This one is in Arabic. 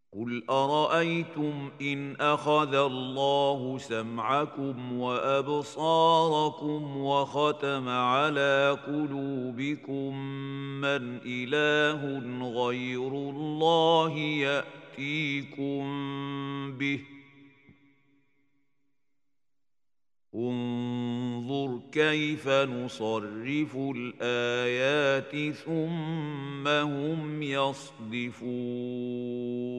قل أرأيتم إن أخذ الله سمعكم وأبصاركم وختم على قلوبكم من إله غير الله يأتيكم به انظر كيف نصرف الآيات ثم هم يصدفون